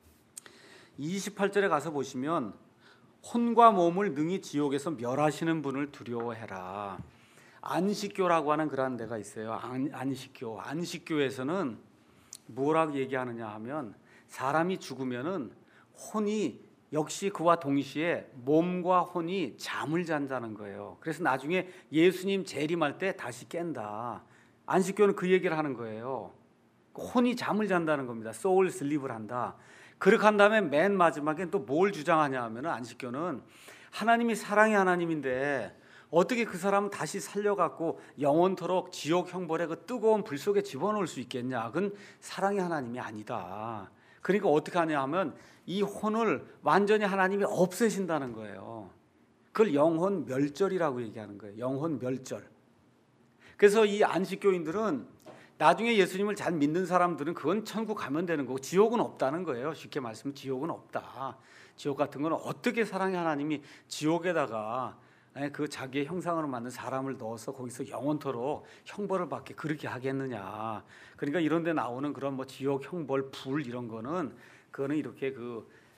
이십팔 절에 가서 보시면 혼과 몸을 능히 지옥에서 멸하시는 분을 두려워해라. 안식교라고 하는 그런 데가 있어요. 안, 안식교. 안식교에서는 뭐라고 얘기하느냐 하면 사람이 죽으면은 혼이 역시 그와 동시에 몸과 혼이 잠을 잔다는 거예요. 그래서 나중에 예수님 재림할 때 다시 깬다. 안식교는 그 얘기를 하는 거예요. 혼이 잠을 잔다는 겁니다. 소울 슬립을 한다. 그렇게 한 다음에 맨 마지막엔 또 뭘 주장하냐 하면 안식교는 하나님이 사랑의 하나님인데 어떻게 그 사람은 다시 살려갖고 영원토록 지옥 형벌의 그 뜨거운 불 속에 집어넣을 수 있겠냐. 그건 사랑의 하나님이 아니다. 그러니까 어떻게 하냐 하면 이 혼을 완전히 하나님이 없애신다는 거예요. 그걸 영혼 멸절이라고 얘기하는 거예요. 영혼 멸절. 그래서 이 안식교인들은 나중에 예수님을 잘 믿는 사람들은 그건 천국 가면 되는 거고 지옥은 없다는 거예요. 쉽게 말씀은 지옥은 없다. 지옥 같은 건 어떻게 사랑의 하나님이 지옥에다가 그 자기의 형상으로 만든 사람을 넣어서 거기서 영원토록 형벌을 받게 그렇게 하겠느냐. 그러니까 이런 데 나오는 그런 뭐 지옥 형벌 불 이런 거는 그거는 이렇게 그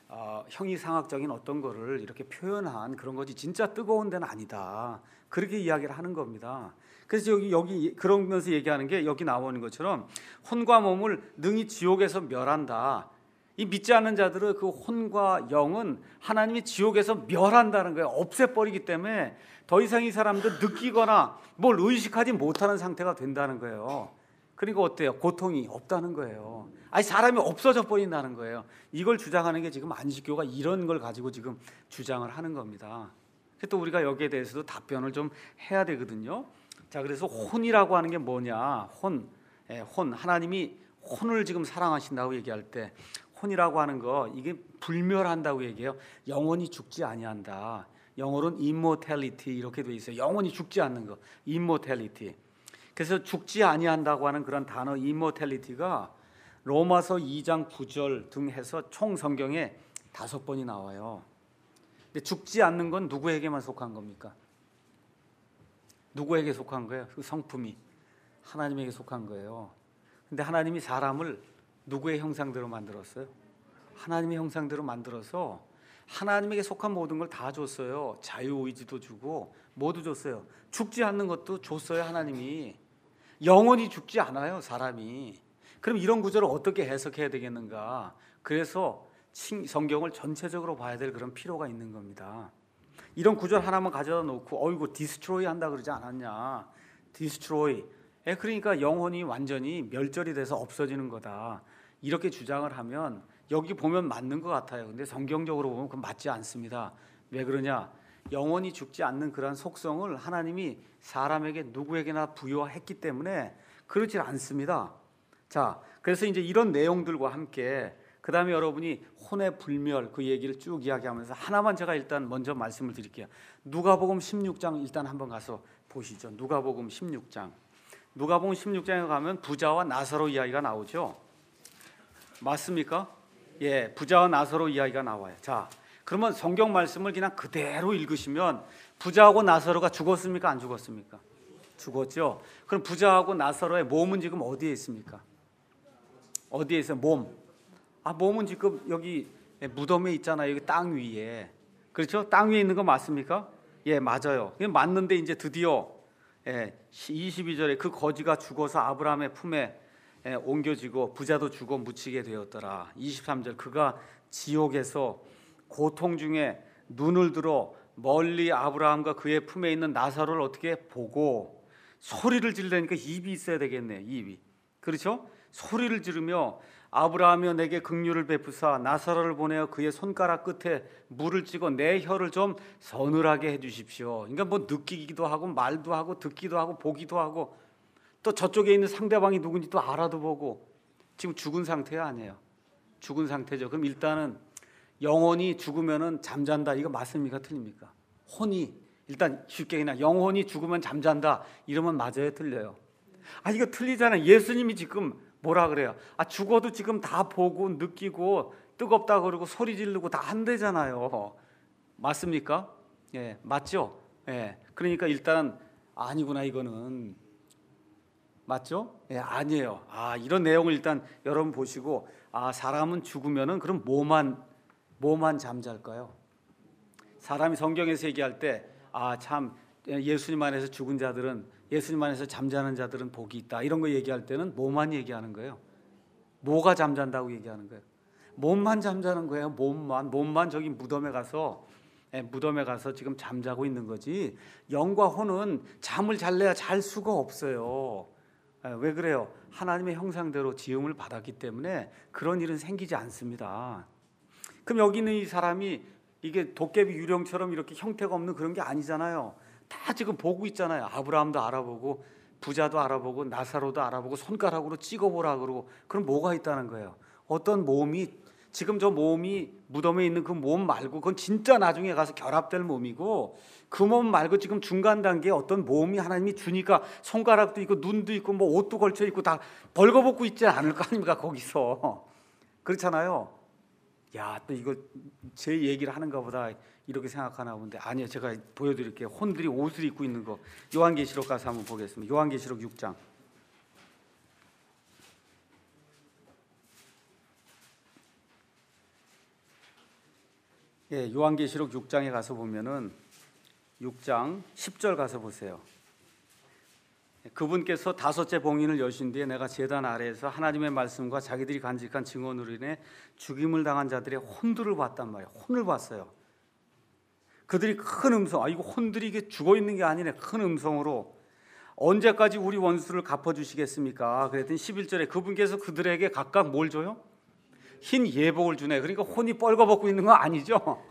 어, 형이상학적인 어떤 거를 이렇게 표현한 그런 거지 진짜 뜨거운 데는 아니다. 그렇게 이야기를 하는 겁니다. 그래서 여기 여기 그러면서 얘기하는 게 여기 나오는 것처럼 혼과 몸을 능히 지옥에서 멸한다. 이 믿지 않는 자들은 그 혼과 영은 하나님이 지옥에서 멸한다는 거예요. 없애버리기 때문에 더 이상 이 사람들 느끼거나 뭘 의식하지 못하는 상태가 된다는 거예요. 그러니까 어때요? 고통이 없다는 거예요. 아니 사람이 없어져 버린다는 거예요. 이걸 주장하는 게 지금 안식교가 이런 걸 가지고 지금 주장을 하는 겁니다. 또 우리가 여기에 대해서도 답변을 좀 해야 되거든요. 자, 그래서 혼이라고 하는 게 뭐냐? 혼, 예, 혼. 하나님이 혼을 지금 사랑하신다고 얘기할 때 혼이라고 하는 거 이게 불멸한다고 얘기해요. 영원히 죽지 아니한다. 영어로는 immortality 이렇게 돼 있어요. 영원히 죽지 않는 거, immortality. 그래서 죽지 아니한다고 하는 그런 단어 immortality가 로마서 이 장 구 절 등 해서 총 성경에 다섯 번이 나와요. 근데 죽지 않는 건 누구에게만 속한 겁니까? 누구에게 속한 거예요? 그 성품이 하나님에게 속한 거예요. 근데 하나님이 사람을 누구의 형상대로 만들었어요? 하나님의 형상대로 만들어서 하나님에게 속한 모든 걸 다 줬어요. 자유의지도 주고 모두 줬어요. 죽지 않는 것도 줬어요. 하나님이 영원히 죽지 않아요. 사람이. 그럼 이런 구절을 어떻게 해석해야 되겠는가? 그래서 성경을 전체적으로 봐야 될 그런 필요가 있는 겁니다. 이런 구절 하나만 가져다 놓고 어이구 디스트로이 한다 그러지 않았냐? 디스트로이. 예, 그러니까 영혼이 완전히 멸절이 돼서 없어지는 거다. 이렇게 주장을 하면 여기 보면 맞는 것 같아요. 근데 성경적으로 보면 그건 맞지 않습니다. 왜 그러냐? 영원히 죽지 않는 그런 속성을 하나님이 사람에게 누구에게나 부여했기 때문에 그렇지 않습니다. 자, 그래서 이제 이런 내용들과 함께 그 다음에 여러분이 혼의 불멸 그 얘기를 쭉 이야기하면서 하나만 제가 일단 먼저 말씀을 드릴게요. 누가복음 십육 장 일단 한번 가서 보시죠. 누가복음 십육 장. 누가복음 십육 장에 가면 부자와 나사로 이야기가 나오죠. 맞습니까? 예, 부자와 나사로 이야기가 나와요. 자, 그러면 성경 말씀을 그냥 그대로 읽으시면 부자하고 나사로가 죽었습니까? 안 죽었습니까? 죽었죠. 그럼 부자하고 나사로의 몸은 지금 어디에 있습니까? 어디에 있어요? 몸. 아, 몸은 지금 여기 무덤에 있잖아요. 여기 땅 위에. 그렇죠? 땅 위에 있는 거 맞습니까? 예, 맞아요. 맞는데 이제 드디어 예, 이십이 절에 그 거지가 죽어서 아브라함의 품에 예, 옮겨지고 부자도 죽어 묻히게 되었더라. 이십삼 절 그가 지옥에서 고통 중에 눈을 들어 멀리 아브라함과 그의 품에 있는 나사로를 어떻게 보고 소리를 지르려니까 입이 있어야 되겠네. 입이. 그렇죠? 소리를 지르며 아브라함이여 내게 긍휼을 베푸사 나사로를 보내어 그의 손가락 끝에 물을 찍어 내 혀를 좀 서늘하게 해주십시오. 그러니까 뭐 느끼기도 하고 말도 하고 듣기도 하고 보기도 하고 또 저쪽에 있는 상대방이 누군지 또 알아도 보고 지금 죽은 상태가 아니에요. 죽은 상태죠. 그럼 일단은 영혼이 죽으면은 잠잔다. 이거 맞습니까? 틀립니까? 혼이 일단 쉽게 그냥 영혼이 죽으면 잠잔다. 이러면 맞아요? 틀려요? 아 이거 틀리잖아요. 예수님이 지금 뭐라 그래요? 아 죽어도 지금 다 보고 느끼고 뜨겁다 그러고 소리 지르고 다 한대잖아요. 맞습니까? 예, 맞죠? 예. 그러니까 일단 아니구나 이거는. 맞죠? 예, 아니에요. 아, 이런 내용을 일단 여러분 보시고 아, 사람은 죽으면은 그럼 뭐만 뭐만 잠잘까요? 사람이 성경에서 얘기할 때 아, 참 예수님 안에서 죽은 자들은 예수님 안에서 잠자는 자들은 복이 있다. 이런 거 얘기할 때는 뭐만 얘기하는 거예요? 뭐가 잠잔다고 얘기하는 거예요? 몸만 잠자는 거예요. 몸만 몸만 저기 무덤에 가서 예, 무덤에 가서 지금 잠자고 있는 거지. 영과 혼은 잠을 잘래야 잘 수가 없어요. 왜 그래요? 하나님의 형상대로 지음을 받았기 때문에 그런 일은 생기지 않습니다. 그럼 여기 있는 이 사람이 이게 도깨비 유령처럼 이렇게 형태가 없는 그런 게 아니잖아요. 다 지금 보고 있잖아요. 아브라함도 알아보고 부자도 알아보고 나사로도 알아보고 손가락으로 찍어보라 그러고 그럼 뭐가 있다는 거예요? 어떤 몸이 지금 저 몸이 무덤에 있는 그 몸 말고 그건 진짜 나중에 가서 결합될 몸이고 그 몸 말고 지금 중간 단계에 어떤 몸이 하나님이 주니까 손가락도 있고 눈도 있고 뭐 옷도 걸쳐 있고 다 벌거벗고 있지 않을 거 아닙니까 거기서. 그렇잖아요. 야, 또 이거 제 얘기를 하는가 보다 이렇게 생각하나 본데 아니요. 제가 보여드릴게요. 혼들이 옷을 입고 있는 거 요한계시록 가서 한번 보겠습니다. 요한계시록 육 장. 예, 요한계시록 육 장에 가서 보면은 육 장 십 절 가서 보세요. 그분께서 다섯째 봉인을 여신 뒤에 내가 제단 아래에서 하나님의 말씀과 자기들이 간직한 증언으로 인해 죽임을 당한 자들의 혼들을 봤단 말이에요. 혼을 봤어요. 그들이 큰 음성, 아 이거 혼들이 이게 죽어 있는 게 아니네. 큰 음성으로 언제까지 우리 원수를 갚아주시겠습니까? 그랬더니 십일 절에 그분께서 그들에게 각각 뭘 줘요? 흰 예복을 주네. 그러니까 혼이 뻘거벗고 있는 거 아니죠?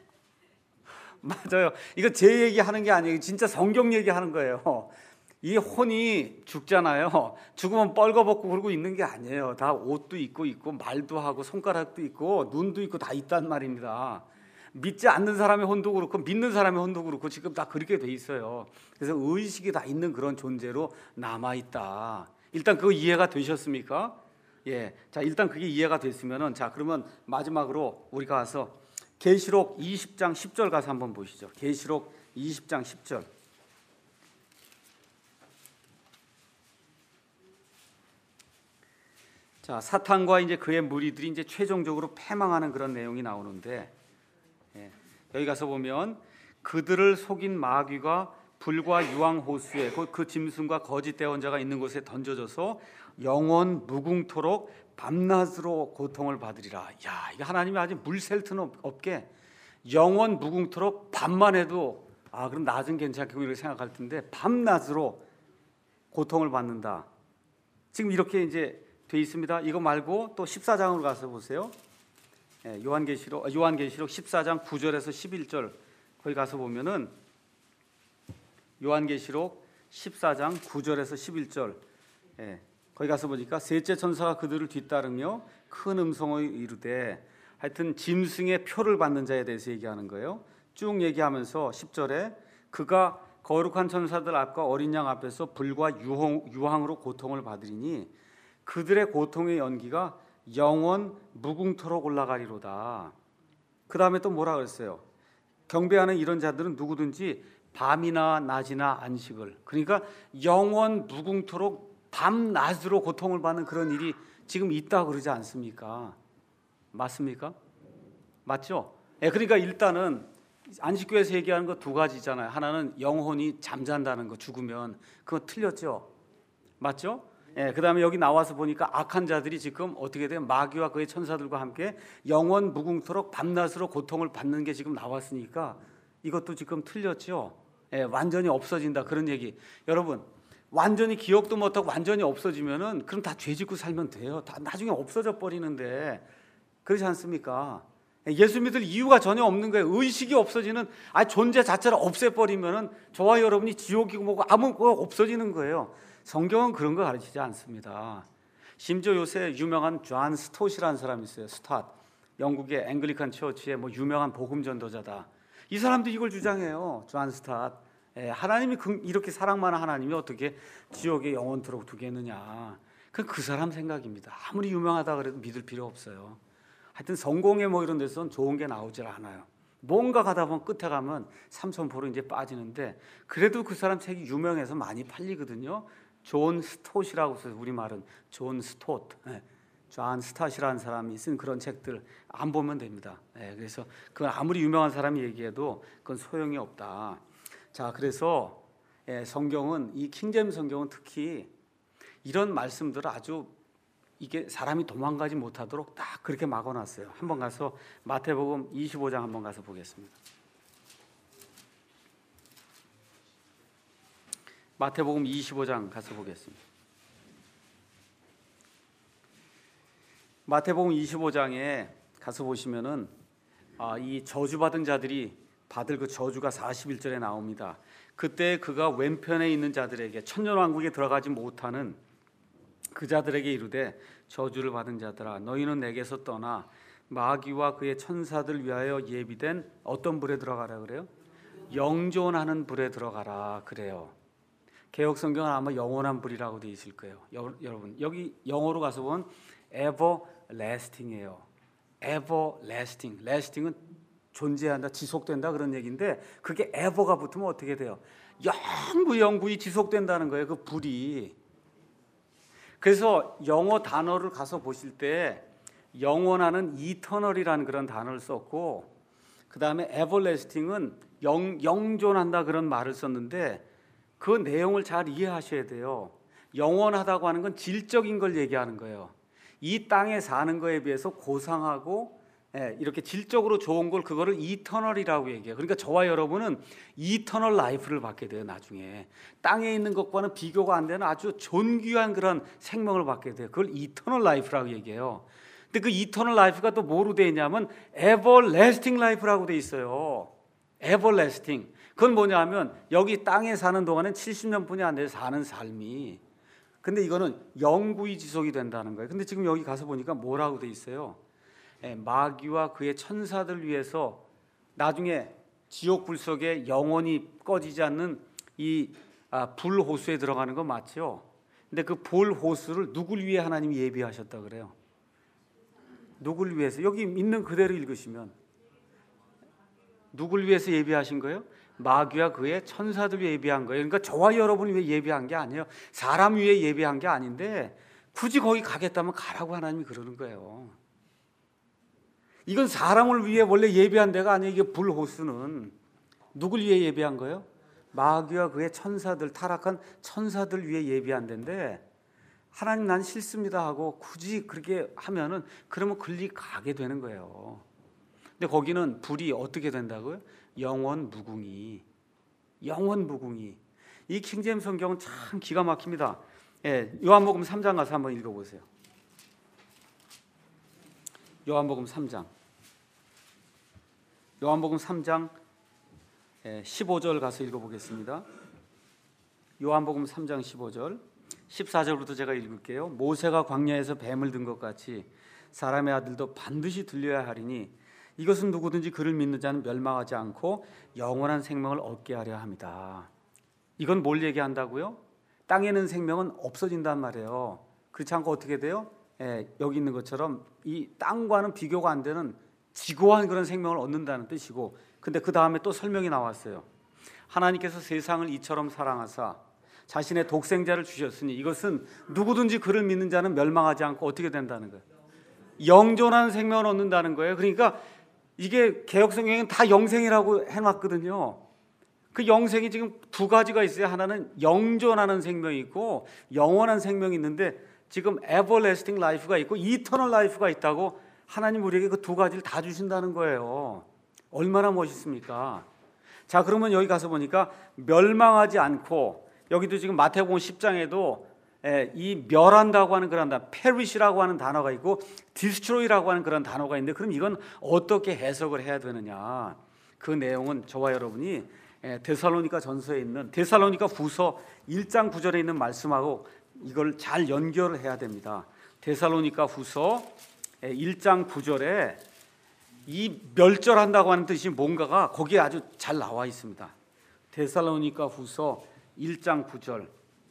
맞아요. 이거 제 얘기하는 게 아니에요. 진짜 성경 얘기하는 거예요. 이 혼이 죽잖아요. 죽으면 뻘거벗고 그러고 있는 게 아니에요. 다 옷도 입고 있고 말도 하고 손가락도 있고 눈도 있고 다 있단 말입니다. 믿지 않는 사람의 혼도 그렇고 믿는 사람의 혼도 그렇고 지금 다 그렇게 돼 있어요. 그래서 의식이 다 있는 그런 존재로 남아 있다. 일단 그거 이해가 되셨습니까? 예. 자, 일단 그게 이해가 됐으면은 자, 그러면 마지막으로 우리가 가서 계시록 이십 장 십 절 가서 한번 보시죠. 계시록 이십 장 십 절. 자, 사탄과 이제 그의 무리들이 이제 최종적으로 패망하는 그런 내용이 나오는데, 예, 여기 가서 보면 그들을 속인 마귀가 불과 유황 호수에 그, 그 짐승과 거짓 대언자가 있는 곳에 던져져서 영원 무궁토록 밤낮으로 고통을 받으리라. 야, 이게 하나님이 아직 물 셀 틈 없게 영원 무궁토록 밤만 해도 아 그럼 낮은 괜찮겠고 이렇게 생각할 텐데 밤낮으로 고통을 받는다. 지금 이렇게 이제 돼 있습니다. 이거 말고 또 십사 장으로 가서 보세요. 예, 요한계시록 요한계시록 십사 장 구 절에서 십일 절 거기 가서 보면은 요한계시록 십사 장 구 절에서 십일 절 예, 거기 가서 보니까 셋째 천사가 그들을 뒤따르며 큰 음성으로 이르되 하여튼 짐승의 표를 받는 자에 대해서 얘기하는 거예요. 쭉 얘기하면서 십 절에 그가 거룩한 천사들 앞과 어린 양 앞에서 불과 유황, 유황으로 고통을 받으리니 그들의 고통의 연기가 영원 무궁토록 올라가리로다. 그 다음에 또 뭐라 그랬어요? 경배하는 이런 자들은 누구든지 밤이나 낮이나 안식을, 그러니까 영원 무궁토록 밤낮으로 고통을 받는 그런 일이 지금 있다고 그러지 않습니까? 맞습니까? 맞죠? 예, 그러니까 일단은 안식교에서 얘기하는 거 두 가지잖아요. 하나는 영혼이 잠잔다는 거, 죽으면. 그거 틀렸죠? 맞죠? 예, 그 다음에 여기 나와서 보니까 악한 자들이 지금 어떻게 돼요? 마귀와 그의 천사들과 함께 영원 무궁토록 밤낮으로 고통을 받는 게 지금 나왔으니까 이것도 지금 틀렸죠? 예, 완전히 없어진다 그런 얘기. 여러분 완전히 기억도 못하고 완전히 없어지면은 그럼 다 죄짓고 살면 돼요. 다 나중에 없어져 버리는데 그렇지 않습니까? 예수 믿을 이유가 전혀 없는 거예요. 의식이 없어지는 아 존재 자체를 없애버리면은 저와 여러분이 지옥이고 뭐고 아무 거 없어지는 거예요. 성경은 그런 거 가르치지 않습니다. 심지어 요새 유명한 존 스톳이라는 사람이 있어요. 스톳. 영국의 앵글리칸 처치의 뭐 유명한 복음 전도자다. 이 사람도 이걸 주장해요. 존 스톳. 예, 하나님이 이렇게 사랑 많은 하나님이 어떻게 지옥에 영원토록 두겠느냐. 그건 그 사람 생각입니다. 아무리 유명하다 그래도 믿을 필요 없어요. 하여튼 성공회 뭐 이런 데서는 좋은 게 나오질 않아요. 뭔가 가다 보면 끝에 가면 삼천포로 이제 빠지는데 그래도 그 사람 책이 유명해서 많이 팔리거든요. 존 스톳이라고 써서 우리말은 존 스톳. 예, 존 스톳이라는 사람이 쓴 그런 책들 안 보면 됩니다. 예, 그래서 그건 아무리 유명한 사람이 얘기해도 그건 소용이 없다. 자, 그래서 예, 성경은 이 킹제임스 성경은 특히 이런 말씀들을 아주 이게 사람이 도망가지 못하도록 딱 그렇게 막아놨어요. 한번 가서 마태복음 이십오 장 한번 가서 보겠습니다. 마태복음 이십오 장 가서 보겠습니다. 마태복음 이십오 장에 가서 보시면은 아, 이 저주받은 자들이 받을 그 저주가 사십일 절에 나옵니다. 그때 그가 왼편에 있는 자들에게 천년왕국에 들어가지 못하는 그 자들에게 이르되 저주를 받은 자들아 너희는 내게서 떠나 마귀와 그의 천사들 위하여 예비된 어떤 불에 들어가라 그래요? 영존하는 불에 들어가라 그래요. 개역 성경은 아마 영원한 불이라고 되어 있을 거예요. 여, 여러분 여기 영어로 가서 보면 everlasting이에요. everlasting. lasting은 존재한다, 지속된다 그런 얘기인데 그게 ever가 붙으면 어떻게 돼요? 영구 영구히 지속된다는 거예요. 그 불이. 그래서 영어 단어를 가서 보실 때 영원하는 eternal이라는 그런 단어를 썼고 그 다음에 everlasting은 영, 영존한다 그런 말을 썼는데 그 내용을 잘 이해하셔야 돼요. 영원하다고 하는 건 질적인 걸 얘기하는 거예요. 이 땅에 사는 거에 비해서 고상하고 예, 이렇게 질적으로 좋은 걸 그거를 이터널이라고 얘기해요. 그러니까 저와 여러분은 이터널 라이프를 받게 돼요. 나중에 땅에 있는 것과는 비교가 안 되는 아주 존귀한 그런 생명을 받게 돼요. 그걸 이터널 라이프라고 얘기해요. 근데 그 이터널 라이프가 또 뭐로 되어 있냐면 everlasting life라고 되어 있어요. everlasting. 그건 뭐냐면 여기 땅에 사는 동안은 칠십 년뿐이 안 돼서 사는 삶이, 근데 이거는 영구히 지속이 된다는 거예요. 근데 지금 여기 가서 보니까 뭐라고 되어 있어요? 마귀와 그의 천사들 위해서 나중에 지옥 불 속에 영원히 꺼지지 않는 이 불호수에 들어가는 거 맞죠? 근데 그 불호수를 누굴 위해 하나님이 예비하셨다 그래요? 누굴 위해서? 여기 있는 그대로 읽으시면 누굴 위해서 예비하신 거예요? 마귀와 그의 천사들 위해 예비한 거예요. 그러니까 저와 여러분 위해 예비한 게 아니에요. 사람 위해 예비한 게 아닌데 굳이 거기 가겠다면 가라고 하나님이 그러는 거예요. 이건 사람을 위해 원래 예비한 데가 아니에요. 이게 불호수는 누굴 위해 예비한 거예요? 마귀와 그의 천사들, 타락한 천사들 위해 예비한 데인데 하나님 난 싫습니다 하고 굳이 그렇게 하면은 그러면 글리 가게 되는 거예요. 근데 거기는 불이 어떻게 된다고요? 영원 무궁이. 영원 무궁이. 이 킹제임스 성경은 참 기가 막힙니다. 예, 요한복음 삼 장 가서 한번 읽어보세요. 요한복음 삼 장. 요한복음 삼 장 십오 절 가서 읽어보겠습니다. 요한복음 삼 장 십오 절. 십사 절부터 제가 읽을게요. 모세가 광야에서 뱀을 든 것 같이 사람의 아들도 반드시 들려야 하리니 이것은 누구든지 그를 믿는 자는 멸망하지 않고 영원한 생명을 얻게 하려 합니다. 이건 뭘 얘기한다고요? 땅에 있는 생명은 없어진단 말이에요. 그렇지 않고 어떻게 돼요? 예, 여기 있는 것처럼 이 땅과는 비교가 안 되는 지고한 그런 생명을 얻는다는 뜻이고, 근데 그 다음에 또 설명이 나왔어요. 하나님께서 세상을 이처럼 사랑하사 자신의 독생자를 주셨으니 이것은 누구든지 그를 믿는 자는 멸망하지 않고 어떻게 된다는 거예요? 영존한 생명을 얻는다는 거예요. 그러니까 이게 개역성경에는 다 영생이라고 해놨거든요. 그 영생이 지금 두 가지가 있어요. 하나는 영존하는 생명이 있고 영원한 생명이 있는데 지금 everlasting life가 있고 eternal life가 있다고 하나님 우리에게 그 두 가지를 다 주신다는 거예요. 얼마나 멋있습니까? 자, 그러면 여기 가서 보니까 멸망하지 않고, 여기도 지금 마태복음 십 장에도 이 멸한다고 하는 그런 단어, perish라고 하는 단어가 있고 destroy라고 하는 그런 단어가 있는데, 그럼 이건 어떻게 해석을 해야 되느냐? 그 내용은 저와 여러분이 데살로니가 전서에 있는 데살로니가 후서 일 장 구 절에 있는 말씀하고 이걸 잘 연결을 해야 됩니다. 데살로니가 후서 일 장 구 절에 이 멸절한다고 하는 뜻이 뭔가가 거기에 아주 잘 나와 있습니다. 데살로니가 후서 일 장 구 절,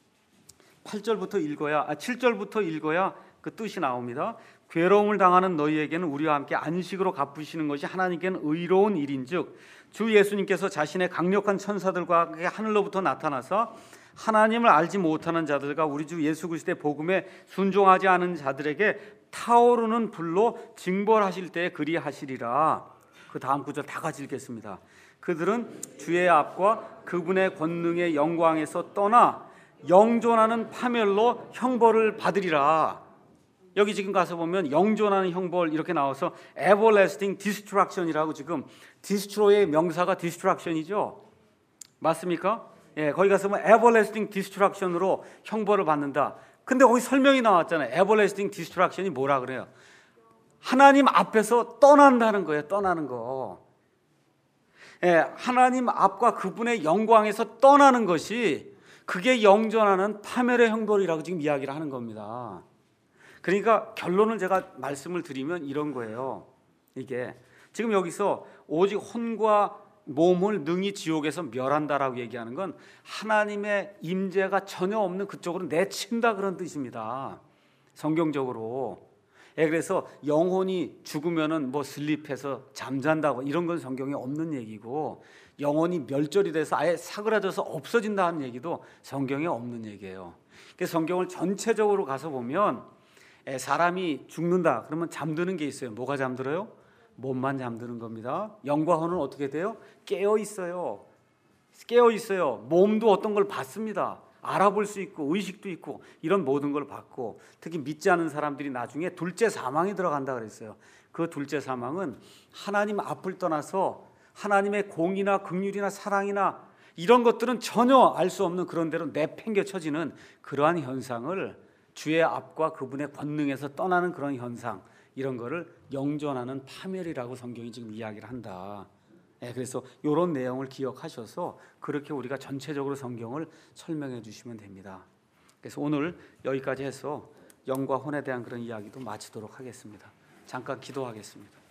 팔 절부터 읽어야, 아, 칠 절부터 읽어야 그 뜻이 나옵니다. 괴로움을 당하는 너희에게는 우리와 함께 안식으로 갚으시는 것이 하나님께는 의로운 일인즉 주 예수님께서 자신의 강력한 천사들과 함께 하늘로부터 나타나서 하나님을 알지 못하는 자들과 우리 주 예수 그리스도의 복음에 순종하지 않은 자들에게 타오르는 불로 징벌하실 때에 그리하시리라. 그 다음 구절 다 같이 읽겠습니다. 그들은 주의 앞과 그분의 권능의 영광에서 떠나 영존하는 파멸로 형벌을 받으리라. 여기 지금 가서 보면 영존하는 형벌 이렇게 나와서 everlasting destruction이라고, 지금 destroy의 명사가 destruction이죠. 맞습니까? 예, 거기 가서 보면 everlasting destruction으로 형벌을 받는다. 근데 거기 설명이 나왔잖아요. everlasting destruction이 뭐라 그래요? 하나님 앞에서 떠난다는 거예요. 떠나는 거. 예, 하나님 앞과 그분의 영광에서 떠나는 것이, 그게 영존하는 파멸의 형벌이라고 지금 이야기를 하는 겁니다. 그러니까 결론을 제가 말씀을 드리면 이런 거예요. 이게 지금 여기서 오직 혼과 몸을 능히 지옥에서 멸한다라고 얘기하는 건 하나님의 임재가 전혀 없는 그쪽으로 내친다 그런 뜻입니다. 성경적으로. 예, 그래서 영혼이 죽으면은 뭐 슬립해서 잠잔다고 이런 건 성경에 없는 얘기고, 영혼이 멸절이 돼서 아예 사그라져서 없어진다는 얘기도 성경에 없는 얘기예요. 그래서 성경을 전체적으로 가서 보면 사람이 죽는다 그러면 잠드는 게 있어요. 뭐가 잠들어요? 몸만 잠드는 겁니다. 영과 혼은 어떻게 돼요? 깨어 있어요. 깨어 있어요. 몸도 어떤 걸 받습니다. 알아볼 수 있고 의식도 있고 이런 모든 걸 받고, 특히 믿지 않은 사람들이 나중에 둘째 사망에 들어간다 그랬어요. 그 둘째 사망은 하나님 앞을 떠나서 하나님의 공의나 긍휼이나 사랑이나 이런 것들은 전혀 알 수 없는 그런 대로 내팽개쳐지는 그러한 현상을, 주의 앞과 그분의 권능에서 떠나는 그런 현상, 이런 거를 영존하는 파멸이라고 성경이 지금 이야기를 한다. 예, 그래서 이런 내용을 기억하셔서 그렇게 우리가 전체적으로 성경을 설명해 주시면 됩니다. 그래서 오늘 여기까지 해서 영과 혼에 대한 그런 이야기도 마치도록 하겠습니다. 잠깐 기도하겠습니다.